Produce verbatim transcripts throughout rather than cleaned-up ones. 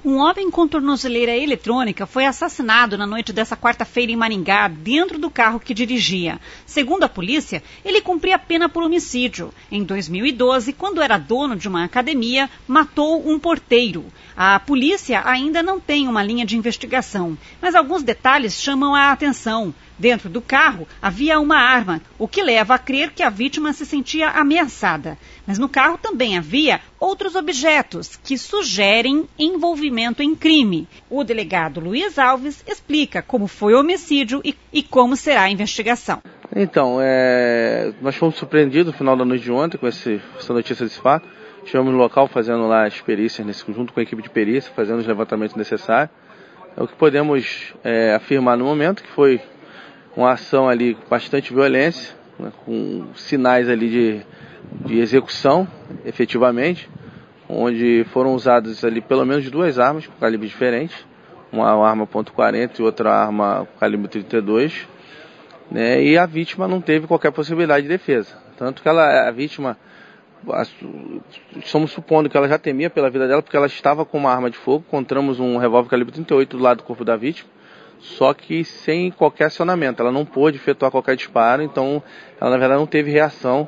Um homem com tornozeleira eletrônica foi assassinado na noite dessa quarta-feira em Maringá, dentro do carro que dirigia. Segundo a polícia, ele cumpria pena por homicídio. Em dois mil e doze, quando era dono de uma academia, matou um porteiro. A polícia ainda não tem uma linha de investigação, mas alguns detalhes chamam a atenção. Dentro do carro havia uma arma, o que leva a crer que a vítima se sentia ameaçada. Mas no carro também havia outros objetos que sugerem envolvimento em crime. O delegado Luiz Alves explica como foi o homicídio e, e como será a investigação. Então, é, nós fomos surpreendidos no final da noite de ontem com esse, essa notícia desse fato. Estivemos no local fazendo lá as perícias, nesse, junto com a equipe de perícia, fazendo os levantamentos necessários. É o que podemos é, afirmar no momento, que foi uma ação ali com bastante violência, né, com sinais ali de, de execução, efetivamente, onde foram usadas ali pelo menos duas armas com calibres diferentes, uma arma ponto quarenta e outra arma com calibre trinta e dois, né, e a vítima não teve qualquer possibilidade de defesa. Tanto que ela, a vítima, estamos supondo que ela já temia pela vida dela, porque ela estava com uma arma de fogo, encontramos um revólver calibre trinta e oito do lado do corpo da vítima, só que sem qualquer acionamento, ela não pôde efetuar qualquer disparo, então ela na verdade não teve reação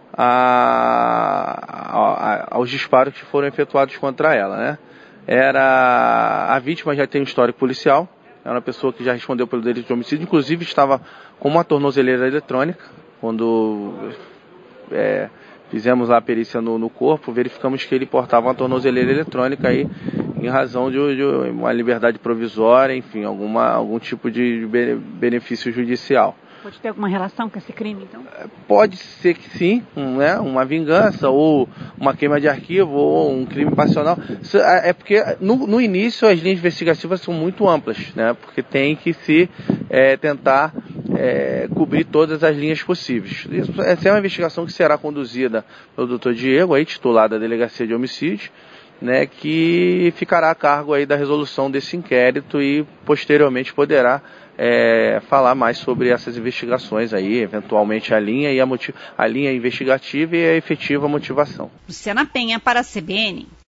a, a, aos disparos que foram efetuados contra ela, né? Era, a vítima já tem um histórico policial, era uma pessoa que já respondeu pelo delito de homicídio, inclusive estava com uma tornozeleira eletrônica, quando é, fizemos lá a perícia no, no corpo, verificamos que ele portava uma tornozeleira eletrônica aí, em razão de, de uma liberdade provisória, enfim, alguma, algum tipo de benefício judicial. Pode ter alguma relação com esse crime, então? Pode ser que sim, um, né, uma vingança, ou uma queima de arquivo, ou um crime passional. É porque no, no início as linhas investigativas são muito amplas, né, porque tem que se é, tentar é, cobrir todas as linhas possíveis. Isso, essa é uma investigação que será conduzida pelo doutor Diego, aí, titular da Delegacia de Homicídios, né, que ficará a cargo aí da resolução desse inquérito e posteriormente poderá é, falar mais sobre essas investigações aí, eventualmente a linha e a, motiv- a linha investigativa e a efetiva motivação. Luciana Penha para a C B N.